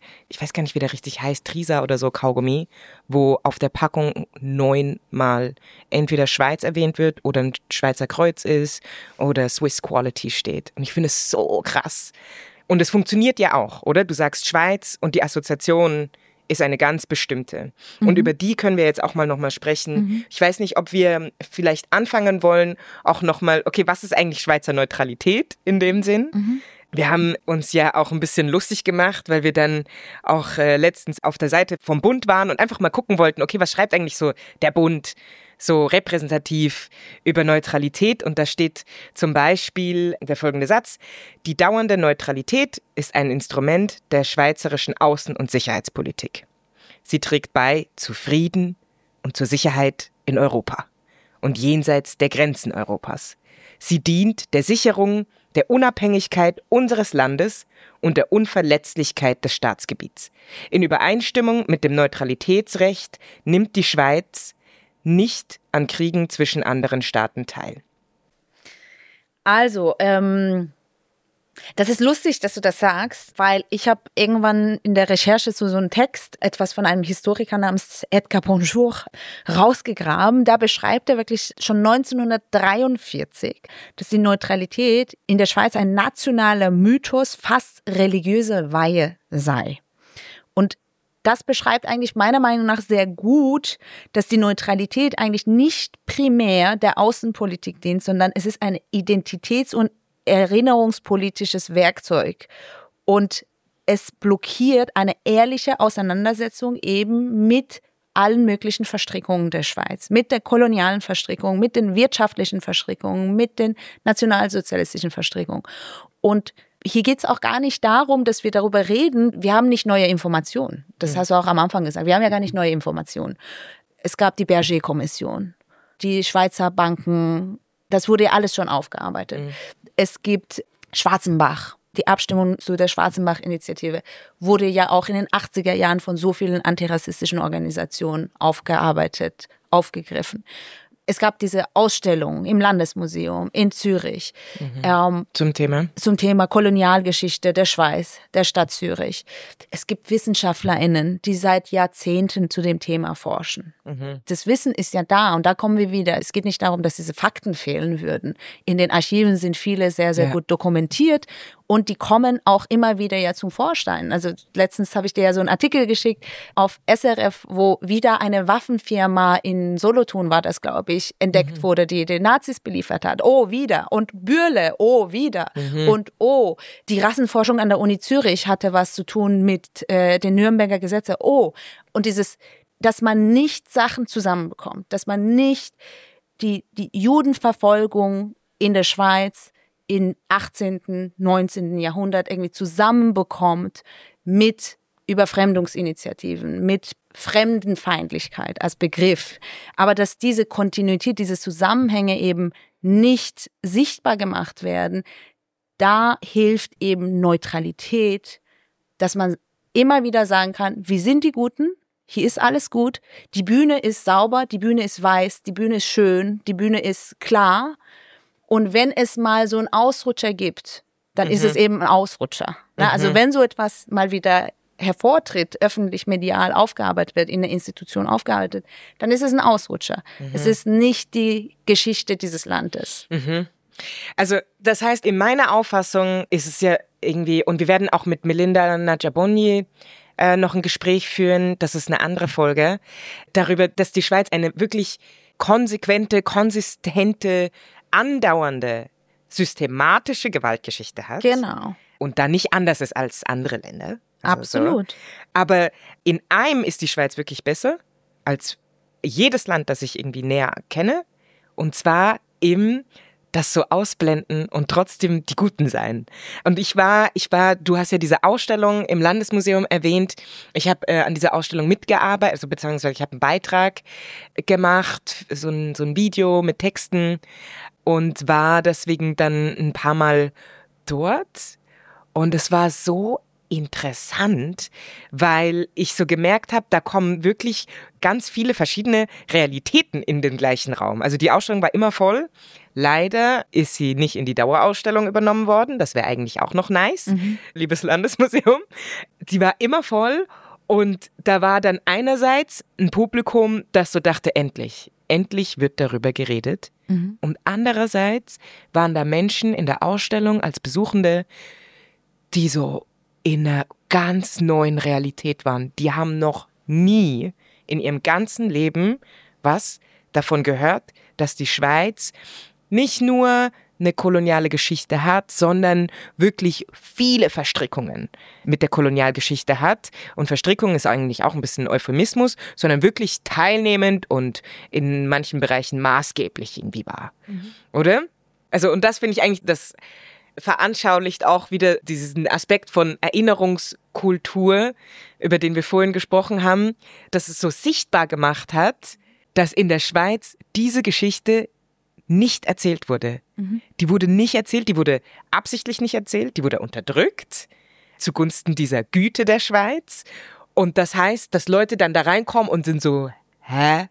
ich weiß gar nicht, wie der richtig heißt, Trisa oder so Kaugummi, wo auf der Packung neunmal entweder Schweiz erwähnt wird oder ein Schweizer Kreuz ist oder Swiss Quality steht. Und ich finde es so krass. Und es funktioniert ja auch, oder? Du sagst Schweiz und die Assoziation ist eine ganz bestimmte. Mhm. Und über die können wir jetzt auch mal nochmal sprechen. Mhm. Ich weiß nicht, ob wir vielleicht anfangen wollen, auch nochmal, okay, was ist eigentlich Schweizer Neutralität in dem Sinn? Mhm. Wir haben uns ja auch ein bisschen lustig gemacht, weil wir dann auch äh, letztens auf der Seite vom Bund waren und einfach mal gucken wollten, okay, was schreibt eigentlich so der Bund so repräsentativ über Neutralität? Und da steht zum Beispiel der folgende Satz: Die dauernde Neutralität ist ein Instrument der schweizerischen Außen- und Sicherheitspolitik. Sie trägt bei zu Frieden und zur Sicherheit in Europa und jenseits der Grenzen Europas. Sie dient der Sicherung der Unabhängigkeit unseres Landes und der Unverletzlichkeit des Staatsgebiets. In Übereinstimmung mit dem Neutralitätsrecht nimmt die Schweiz nicht an Kriegen zwischen anderen Staaten teil. Also, ähm, das ist lustig, dass du das sagst, weil ich habe irgendwann in der Recherche zu so einem Text etwas von einem Historiker namens Edgar Bonjour rausgegraben. Da beschreibt er wirklich schon neunzehnhundertdreiundvierzig, dass die Neutralität in der Schweiz ein nationaler Mythos, fast religiöse Weihe sei. Und das beschreibt eigentlich meiner Meinung nach sehr gut, dass die Neutralität eigentlich nicht primär der Außenpolitik dient, sondern es ist ein Identitäts- und erinnerungspolitisches Werkzeug. Und es blockiert eine ehrliche Auseinandersetzung eben mit allen möglichen Verstrickungen der Schweiz, mit der kolonialen Verstrickung, mit den wirtschaftlichen Verstrickungen, mit den nationalsozialistischen Verstrickungen. Und hier geht es auch gar nicht darum, dass wir darüber reden, wir haben nicht neue Informationen. Das hast du auch am Anfang gesagt. Wir haben ja gar nicht neue Informationen. Es gab die Berger-Kommission, die Schweizer Banken, das wurde ja alles schon aufgearbeitet. Mhm. Es gibt Schwarzenbach. Die Abstimmung zu der Schwarzenbach-Initiative wurde ja auch in den achtziger Jahren von so vielen antirassistischen Organisationen aufgearbeitet, aufgegriffen. Es gab diese Ausstellung im Landesmuseum in Zürich. Mhm. Ähm, zum Thema? Zum Thema Kolonialgeschichte der Schweiz, der Stadt Zürich. Es gibt WissenschaftlerInnen, die seit Jahrzehnten zu dem Thema forschen. Mhm. Das Wissen ist ja da und da kommen wir wieder. Es geht nicht darum, dass diese Fakten fehlen würden. In den Archiven sind viele sehr, sehr ja. gut dokumentiert und die kommen auch immer wieder ja zum Vorschein. Also letztens habe ich dir ja so einen Artikel geschickt auf S R F, wo wieder eine Waffenfirma in Solothurn, war das, glaube ich, entdeckt mhm. wurde, die den Nazis beliefert hat. Oh, wieder. Und Bürle, oh, wieder. Mhm. Und oh, die Rassenforschung an der Uni Zürich hatte was zu tun mit äh, den Nürnberger Gesetzen. Oh, und dieses, dass man nicht Sachen zusammenbekommt, dass man nicht die, die Judenverfolgung in der Schweiz im achtzehnten, neunzehnten Jahrhundert irgendwie zusammenbekommt mit Überfremdungsinitiativen, mit Fremdenfeindlichkeit als Begriff. Aber dass diese Kontinuität, diese Zusammenhänge eben nicht sichtbar gemacht werden, da hilft eben Neutralität, dass man immer wieder sagen kann, wir sind die Guten, hier ist alles gut, die Bühne ist sauber, die Bühne ist weiß, die Bühne ist schön, die Bühne ist klar. Und wenn es mal so einen Ausrutscher gibt, dann mhm. ist es eben ein Ausrutscher. Mhm. Also wenn so etwas mal wieder hervortritt, öffentlich medial aufgearbeitet wird, in der Institution aufgearbeitet, dann ist es ein Ausrutscher. Mhm. Es ist nicht die Geschichte dieses Landes. Mhm. Also das heißt, in meiner Auffassung ist es ja irgendwie, und wir werden auch mit Melinda Najabonyi äh, noch ein Gespräch führen, das ist eine andere Folge, darüber, dass die Schweiz eine wirklich konsequente, konsistente, andauernde, systematische Gewaltgeschichte hat. Genau. Und da nicht anders ist als andere Länder. Also Absolut. So. Aber in einem ist die Schweiz wirklich besser als jedes Land, das ich irgendwie näher kenne. Und zwar im das so ausblenden und trotzdem die Guten sein. Und ich war, ich war, du hast ja diese Ausstellung im Landesmuseum erwähnt. Ich habe äh, an dieser Ausstellung mitgearbeitet, also beziehungsweise ich habe einen Beitrag gemacht, so ein, so ein Video mit Texten und war deswegen dann ein paar Mal dort. Und es war so interessant, weil ich so gemerkt habe, da kommen wirklich ganz viele verschiedene Realitäten in den gleichen Raum. Also die Ausstellung war immer voll. Leider ist sie nicht in die Dauerausstellung übernommen worden. Das wäre eigentlich auch noch nice, mhm. liebes Landesmuseum. Sie war immer voll und da war dann einerseits ein Publikum, das so dachte, endlich, endlich wird darüber geredet. Mhm. Und andererseits waren da Menschen in der Ausstellung als Besuchende, die so in einer ganz neuen Realität waren. Die haben noch nie in ihrem ganzen Leben was davon gehört, dass die Schweiz nicht nur eine koloniale Geschichte hat, sondern wirklich viele Verstrickungen mit der Kolonialgeschichte hat. Und Verstrickung ist eigentlich auch ein bisschen Euphemismus, sondern wirklich teilnehmend und in manchen Bereichen maßgeblich irgendwie war. Mhm. Oder? Also, und das finde ich eigentlich, das veranschaulicht auch wieder diesen Aspekt von Erinnerungskultur, über den wir vorhin gesprochen haben, dass es so sichtbar gemacht hat, dass in der Schweiz diese Geschichte nicht erzählt wurde. Mhm. Die wurde nicht erzählt, die wurde absichtlich nicht erzählt, die wurde unterdrückt zugunsten dieser Güte der Schweiz. Und das heißt, dass Leute dann da reinkommen und sind so, hä?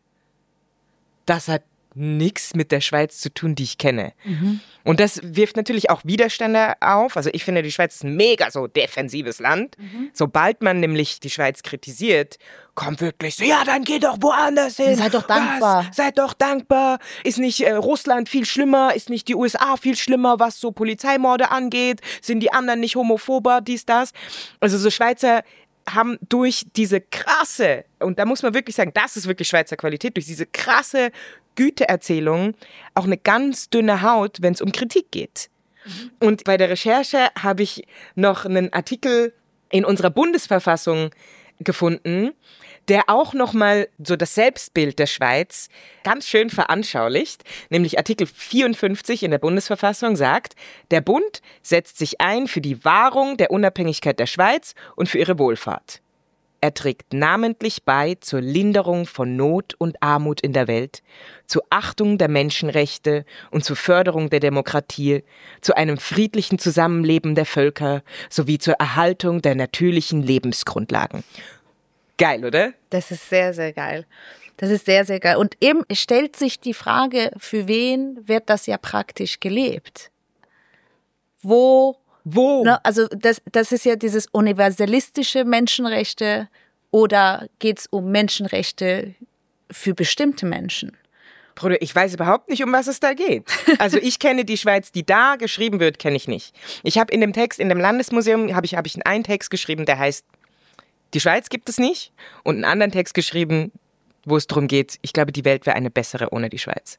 Das hat nichts mit der Schweiz zu tun, die ich kenne. Mhm. Und das wirft natürlich auch Widerstände auf. Also ich finde, die Schweiz ist ein mega so defensives Land. Mhm. Sobald man nämlich die Schweiz kritisiert, kommt wirklich so, ja, dann geh doch woanders hin. Seid doch dankbar. Was? Seid doch dankbar. Ist nicht äh, Russland viel schlimmer? Ist nicht die U S A viel schlimmer, was so Polizeimorde angeht? Sind die anderen nicht homophober, dies, das? Also so Schweizer haben durch diese krasse, und da muss man wirklich sagen, das ist wirklich Schweizer Qualität, durch diese krasse Güteerzählung auch eine ganz dünne Haut, wenn es um Kritik geht. Mhm. Und bei der Recherche habe ich noch einen Artikel in unserer Bundesverfassung gefunden, der auch nochmal so das Selbstbild der Schweiz ganz schön veranschaulicht. Nämlich Artikel vierundfünfzig in der Bundesverfassung sagt, der Bund setzt sich ein für die Wahrung der Unabhängigkeit der Schweiz und für ihre Wohlfahrt. Er trägt namentlich bei zur Linderung von Not und Armut in der Welt, zur Achtung der Menschenrechte und zur Förderung der Demokratie, zu einem friedlichen Zusammenleben der Völker sowie zur Erhaltung der natürlichen Lebensgrundlagen. Geil, oder? Das ist sehr, sehr geil. Das ist sehr, sehr geil. Und eben stellt sich die Frage, für wen wird das ja praktisch gelebt? Wo? Wo? Ne, also das, das ist ja dieses universalistische Menschenrechte oder geht es um Menschenrechte für bestimmte Menschen? Bruder, ich weiß überhaupt nicht, um was es da geht. Also ich kenne die Schweiz, die da geschrieben wird, kenne ich nicht. Ich habe in dem Text, in dem Landesmuseum, habe ich, hab ich einen Text geschrieben, der heißt Die Schweiz gibt es nicht, und einen anderen Text geschrieben, wo es darum geht, ich glaube, die Welt wäre eine bessere ohne die Schweiz.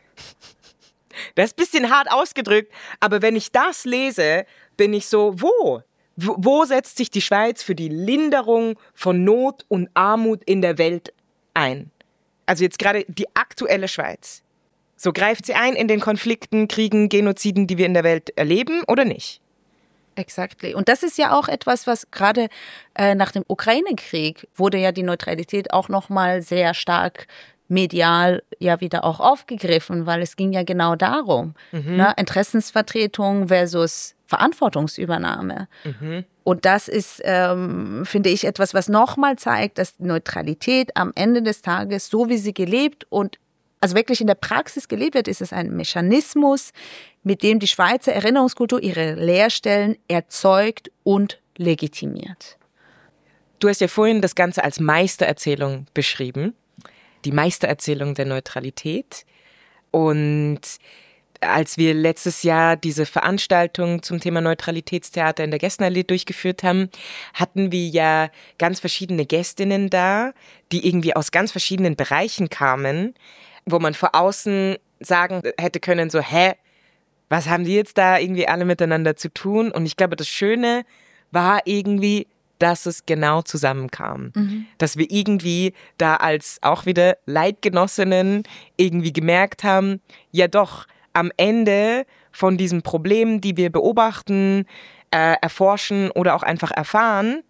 Das ist ein bisschen hart ausgedrückt, aber wenn ich das lese, bin ich so, wo? Wo, wo setzt sich die Schweiz für die Linderung von Not und Armut in der Welt ein? Also jetzt gerade die aktuelle Schweiz. So, greift sie ein in den Konflikten, Kriegen, Genoziden, die wir in der Welt erleben, oder nicht? Exactly. Und das ist ja auch etwas, was gerade äh, nach dem Ukraine-Krieg wurde ja die Neutralität auch nochmal sehr stark medial ja wieder auch aufgegriffen, weil es ging ja genau darum, mhm. ne, Interessensvertretung versus Verantwortungsübernahme. Mhm. Und das ist, ähm, finde ich, etwas, was nochmal zeigt, dass Neutralität am Ende des Tages, so wie sie gelebt und also wirklich in der Praxis gelebt wird, ist es ein Mechanismus, mit dem die Schweizer Erinnerungskultur ihre Leerstellen erzeugt und legitimiert. Du hast ja vorhin das Ganze als Meistererzählung beschrieben, die Meistererzählung der Neutralität. Und als wir letztes Jahr diese Veranstaltung zum Thema Neutralitätstheater in der Gessnerallee durchgeführt haben, hatten wir ja ganz verschiedene Gästinnen da, die irgendwie aus ganz verschiedenen Bereichen kamen, wo man vor außen sagen hätte können, so, hä, was haben die jetzt da irgendwie alle miteinander zu tun? Und ich glaube, das Schöne war irgendwie, dass es genau zusammenkam. Mhm. Dass wir irgendwie da als auch wieder Leidgenossinnen irgendwie gemerkt haben, ja doch, am Ende von diesen Problemen, die wir beobachten, äh, erforschen oder auch einfach erfahren,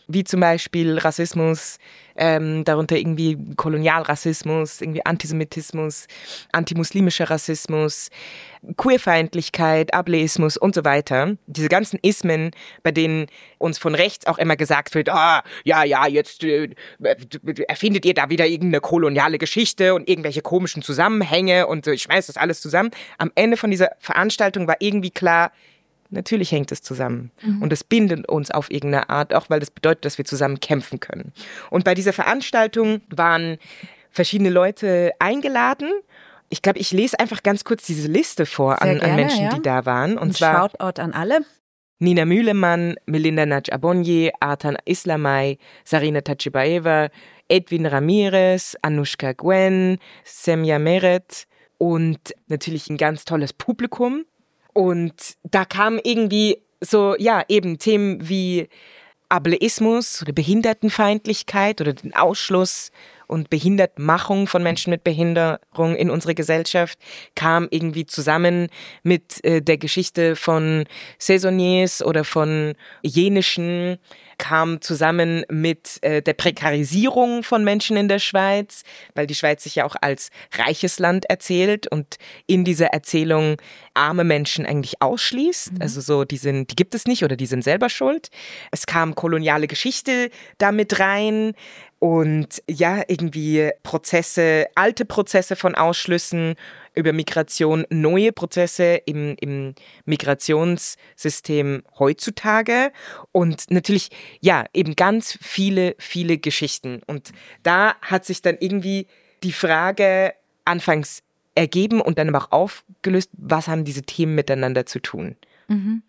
wie zum Beispiel Rassismus, ähm, darunter irgendwie Kolonialrassismus, irgendwie Antisemitismus, antimuslimischer Rassismus, Queerfeindlichkeit, Ableismus und so weiter. Diese ganzen Ismen, bei denen uns von rechts auch immer gesagt wird, ah, ja, ja, jetzt äh, erfindet ihr da wieder irgendeine koloniale Geschichte und irgendwelche komischen Zusammenhänge und so, ich schmeiß das alles zusammen. Am Ende von dieser Veranstaltung war irgendwie klar, natürlich hängt es zusammen. Mhm. Und es bindet uns auf irgendeine Art, auch weil das bedeutet, dass wir zusammen kämpfen können. Und bei dieser Veranstaltung waren verschiedene Leute eingeladen. Ich glaube, ich lese einfach ganz kurz diese Liste vor an, gerne, an Menschen, ja. die da waren. Und Ein zwar Shoutout an alle. Nina Mühlemann, Melinda Nagy-Abonye, Artan Islamay, Sarina Tachibaeva, Edwin Ramirez, Anushka Gwen, Semya Meret und natürlich ein ganz tolles Publikum. Und da kamen irgendwie so, ja, eben Themen wie Ableismus oder Behindertenfeindlichkeit oder den Ausschluss und Behindertmachung von Menschen mit Behinderung in unsere Gesellschaft kam irgendwie zusammen mit äh, der Geschichte von Saisonniers oder von Jenischen, kam zusammen mit äh, der Prekarisierung von Menschen in der Schweiz, weil die Schweiz sich ja auch als reiches Land erzählt und in dieser Erzählung arme Menschen eigentlich ausschließt. Mhm. Also so, die sind, die gibt es nicht oder die sind selber schuld. Es kam koloniale Geschichte damit rein. Und ja, irgendwie Prozesse, alte Prozesse von Ausschlüssen über Migration, neue Prozesse im, im Migrationssystem heutzutage und natürlich, ja, eben ganz viele, viele Geschichten. Und da hat sich dann irgendwie die Frage anfangs ergeben und dann aber auch aufgelöst, was haben diese Themen miteinander zu tun? Mhm.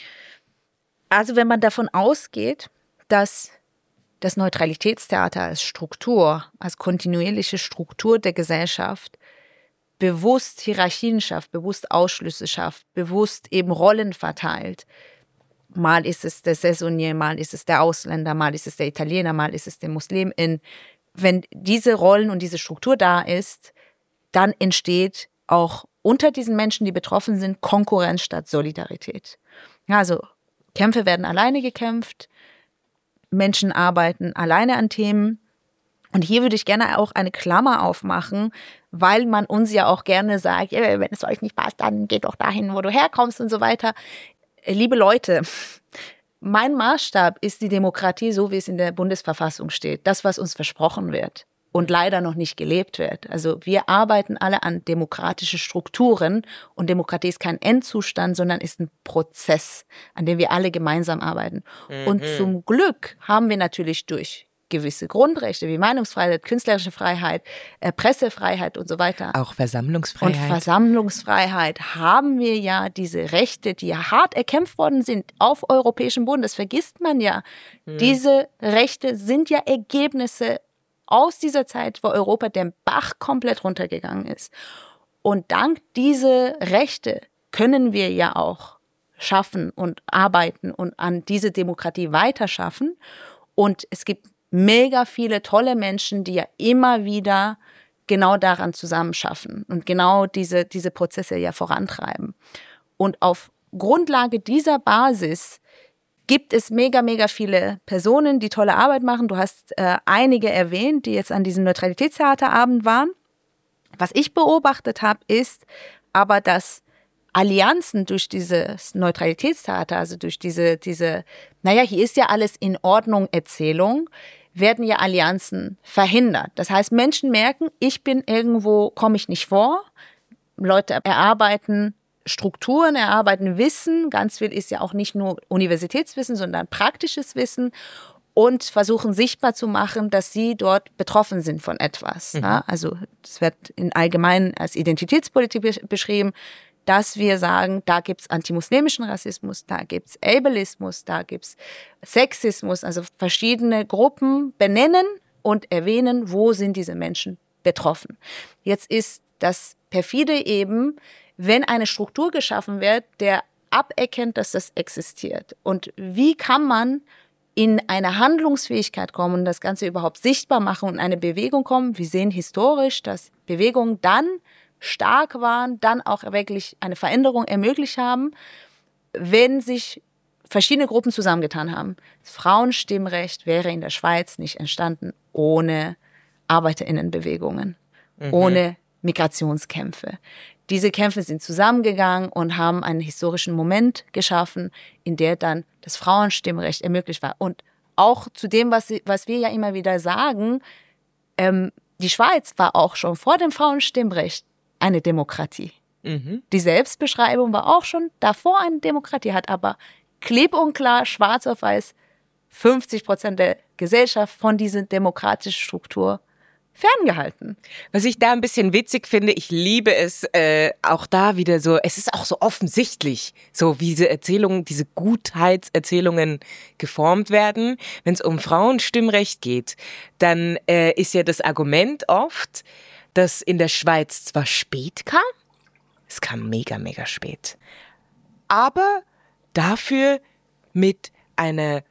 Also wenn man davon ausgeht, dass das Neutralitätstheater als Struktur, als kontinuierliche Struktur der Gesellschaft bewusst Hierarchien schafft, bewusst Ausschlüsse schafft, bewusst eben Rollen verteilt. Mal ist es der Saisonnier, mal ist es der Ausländer, mal ist es der Italiener, mal ist es der Muslimin. Wenn diese Rollen und diese Struktur da ist, dann entsteht auch unter diesen Menschen, die betroffen sind, Konkurrenz statt Solidarität. Ja, also Kämpfe werden alleine gekämpft, Menschen arbeiten alleine an Themen. Und hier würde ich gerne auch eine Klammer aufmachen, weil man uns ja auch gerne sagt, ja, wenn es euch nicht passt, dann geht doch dahin, wo du herkommst und so weiter. Liebe Leute, mein Maßstab ist die Demokratie, so wie es in der Bundesverfassung steht. Das, was uns versprochen wird und leider noch nicht gelebt wird. Also wir arbeiten alle an demokratische Strukturen und Demokratie ist kein Endzustand, sondern ist ein Prozess, an dem wir alle gemeinsam arbeiten. Mhm. Und zum Glück haben wir natürlich durch gewisse Grundrechte wie Meinungsfreiheit, künstlerische Freiheit, äh, Pressefreiheit und so weiter. Auch Versammlungsfreiheit. Und Versammlungsfreiheit haben wir ja diese Rechte, die ja hart erkämpft worden sind auf europäischem Boden. Das vergisst man ja. Mhm. Diese Rechte sind ja Ergebnisse aus dieser Zeit, wo Europa den Bach komplett runtergegangen ist. Und dank dieser Rechte können wir ja auch schaffen und arbeiten und an diese Demokratie weiterschaffen. Und es gibt mega viele tolle Menschen, die ja immer wieder genau daran zusammenschaffen und genau diese, diese Prozesse ja vorantreiben. Und auf Grundlage dieser Basis gibt es mega, mega viele Personen, die tolle Arbeit machen. Du hast äh, einige erwähnt, die jetzt an diesem Neutralitätstheaterabend waren. Was ich beobachtet habe, ist aber, dass Allianzen durch dieses Neutralitätstheater, also durch diese, diese, naja, hier ist ja alles in Ordnung Erzählung, werden ja Allianzen verhindert. Das heißt, Menschen merken, ich bin irgendwo, komme ich nicht vor. Leute erarbeiten Strukturen, erarbeiten Wissen. Ganz viel ist ja auch nicht nur Universitätswissen, sondern praktisches Wissen und versuchen sichtbar zu machen, dass sie dort betroffen sind von etwas. Mhm. Ja, also das wird in allgemein als Identitätspolitik beschrieben, dass wir sagen, da gibt's antimuslimischen Rassismus, da gibt's Ableismus, da gibt's Sexismus, also verschiedene Gruppen benennen und erwähnen, wo sind diese Menschen betroffen. Jetzt ist das perfide eben, wenn eine Struktur geschaffen wird, der aberkennt, dass das existiert. Und wie kann man in eine Handlungsfähigkeit kommen und das Ganze überhaupt sichtbar machen und in eine Bewegung kommen? Wir sehen historisch, dass Bewegungen dann stark waren, dann auch wirklich eine Veränderung ermöglicht haben, wenn sich verschiedene Gruppen zusammengetan haben. Das Frauenstimmrecht wäre in der Schweiz nicht entstanden ohne ArbeiterInnenbewegungen, mhm. ohne Migrationskämpfe. Diese Kämpfe sind zusammengegangen und haben einen historischen Moment geschaffen, in der dann das Frauenstimmrecht ermöglicht war. Und auch zu dem, was, was wir ja immer wieder sagen, ähm, die Schweiz war auch schon vor dem Frauenstimmrecht eine Demokratie. Mhm. Die Selbstbeschreibung war auch schon davor eine Demokratie, hat aber klipp und klar, schwarz auf weiß, fünfzig Prozent der Gesellschaft von dieser demokratischen Struktur ferngehalten. Was ich da ein bisschen witzig finde, ich liebe es, äh, auch da wieder so, es ist auch so offensichtlich, so wie diese Erzählungen, diese Gutheitserzählungen geformt werden. Wenn es um Frauenstimmrecht geht, dann äh, ist ja das Argument oft, dass in der Schweiz zwar spät kam, es kam mega, mega spät, aber dafür mit einer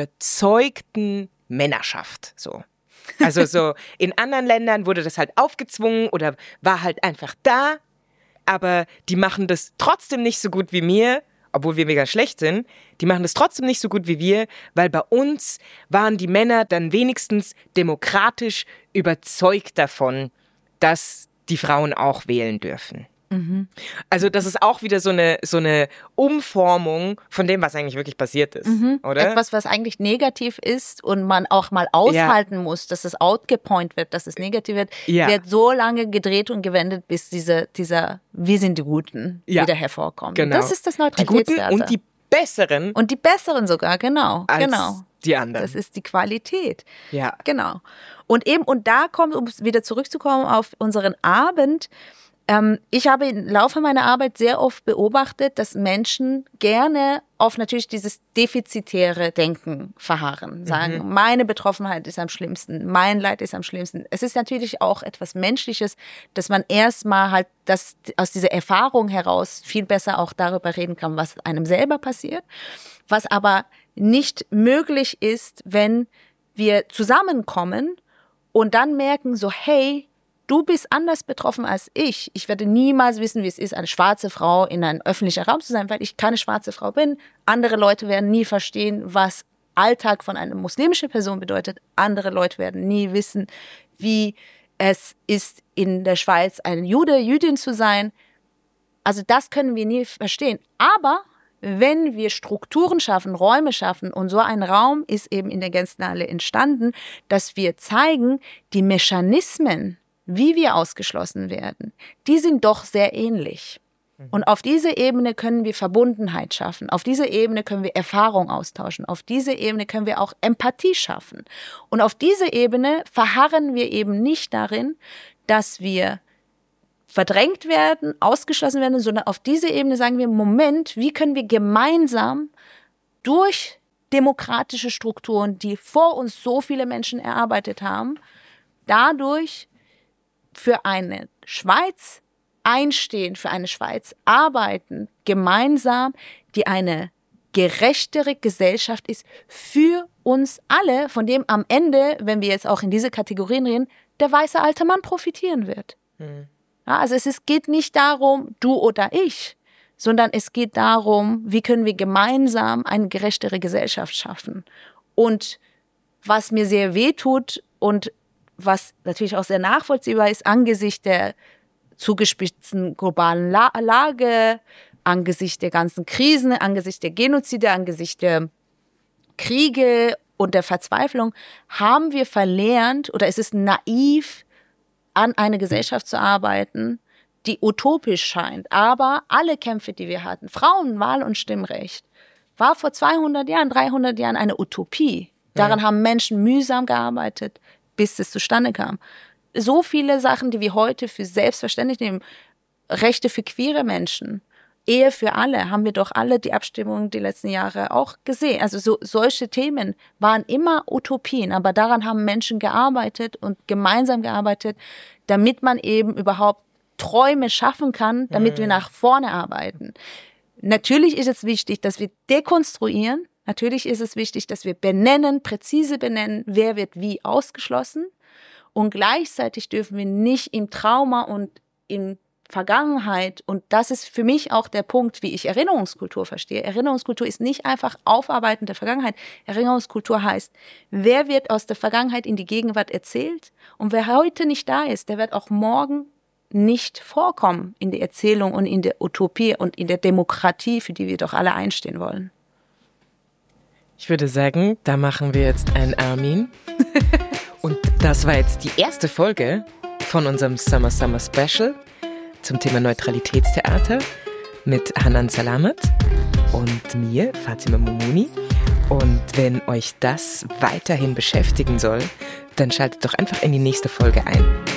überzeugten Männerschaft, so. Also so in anderen Ländern wurde das halt aufgezwungen oder war halt einfach da, aber die machen das trotzdem nicht so gut wie mir, obwohl wir mega schlecht sind. Die machen das trotzdem nicht so gut wie wir, weil bei uns waren die Männer dann wenigstens demokratisch überzeugt davon, dass die Frauen auch wählen dürfen. Mhm. Also das ist auch wieder so eine, so eine Umformung von dem, was eigentlich wirklich passiert ist, mhm. oder? Etwas, was eigentlich negativ ist und man auch mal aushalten ja. muss, dass es outgepoint wird, dass es negativ wird, ja. wird so lange gedreht und gewendet, bis diese, dieser Wir sind die Guten ja. wieder hervorkommt. Genau. Das ist das Neutralitätstheater. Die Guten und die Besseren. Und die Besseren sogar, genau. Als genau. die anderen. Das ist die Qualität. Ja. Genau. Und eben, und da kommt, um wieder zurückzukommen auf unseren Abend, Ähm, ich habe im Laufe meiner Arbeit sehr oft beobachtet, dass Menschen gerne auf natürlich dieses defizitäre Denken verharren. Sagen, mhm. meine Betroffenheit ist am schlimmsten, mein Leid ist am schlimmsten. Es ist natürlich auch etwas Menschliches, dass man erstmal halt das, aus dieser Erfahrung heraus viel besser auch darüber reden kann, was einem selber passiert. Was aber nicht möglich ist, wenn wir zusammenkommen und dann merken so, hey, du bist anders betroffen als ich. Ich werde niemals wissen, wie es ist, eine schwarze Frau in einem öffentlichen Raum zu sein, weil ich keine schwarze Frau bin. Andere Leute werden nie verstehen, was Alltag von einer muslimischen Person bedeutet. Andere Leute werden nie wissen, wie es ist, in der Schweiz ein Jude, Jüdin zu sein. Also das können wir nie verstehen. Aber wenn wir Strukturen schaffen, Räume schaffen, und so ein Raum ist eben in der Gänsenalle entstanden, dass wir zeigen, die Mechanismen, wie wir ausgeschlossen werden, die sind doch sehr ähnlich. Und auf dieser Ebene können wir Verbundenheit schaffen. Auf dieser Ebene können wir Erfahrung austauschen. Auf dieser Ebene können wir auch Empathie schaffen. Und auf dieser Ebene verharren wir eben nicht darin, dass wir verdrängt werden, ausgeschlossen werden, sondern auf dieser Ebene sagen wir, Moment, wie können wir gemeinsam durch demokratische Strukturen, die vor uns so viele Menschen erarbeitet haben, dadurch für eine Schweiz einstehen, für eine Schweiz arbeiten, gemeinsam, die eine gerechtere Gesellschaft ist für uns alle, von dem am Ende, wenn wir jetzt auch in diese Kategorien reden, der weiße alte Mann profitieren wird. Hm. Ja, also es ist, geht nicht darum, du oder ich, sondern es geht darum, wie können wir gemeinsam eine gerechtere Gesellschaft schaffen. Und was mir sehr wehtut und was natürlich auch sehr nachvollziehbar ist, angesichts der zugespitzten globalen La- Lage, angesichts der ganzen Krisen, angesichts der Genozide, angesichts der Kriege und der Verzweiflung, haben wir verlernt oder ist es naiv, an eine Gesellschaft zu arbeiten, die utopisch scheint. Aber alle Kämpfe, die wir hatten, Frauenwahl und Stimmrecht, war vor zweihundert Jahren, dreihundert Jahren eine Utopie. Daran ja. haben Menschen mühsam gearbeitet, bis es zustande kam. So viele Sachen, die wir heute für selbstverständlich nehmen, Rechte für queere Menschen, Ehe für alle, haben wir doch alle die Abstimmung die letzten Jahre auch gesehen. Also so, solche Themen waren immer Utopien, aber daran haben Menschen gearbeitet und gemeinsam gearbeitet, damit man eben überhaupt Träume schaffen kann, damit mhm. wir nach vorne arbeiten. Natürlich ist es wichtig, dass wir dekonstruieren. Natürlich ist es wichtig, dass wir benennen, präzise benennen, wer wird wie ausgeschlossen. Und gleichzeitig dürfen wir nicht im Trauma und im Vergangenheit, und das ist für mich auch der Punkt, wie ich Erinnerungskultur verstehe. Erinnerungskultur ist nicht einfach Aufarbeiten der Vergangenheit. Erinnerungskultur heißt, wer wird aus der Vergangenheit in die Gegenwart erzählt und wer heute nicht da ist, der wird auch morgen nicht vorkommen in der Erzählung und in der Utopie und in der Demokratie, für die wir doch alle einstehen wollen. Ich würde sagen, da machen wir jetzt einen Armin. Und das war jetzt die erste Folge von unserem Summer Summer Special zum Thema Neutralitätstheater mit Hanan Salamat und mir, Fatima Momuni. Und wenn euch das weiterhin beschäftigen soll, dann schaltet doch einfach in die nächste Folge ein.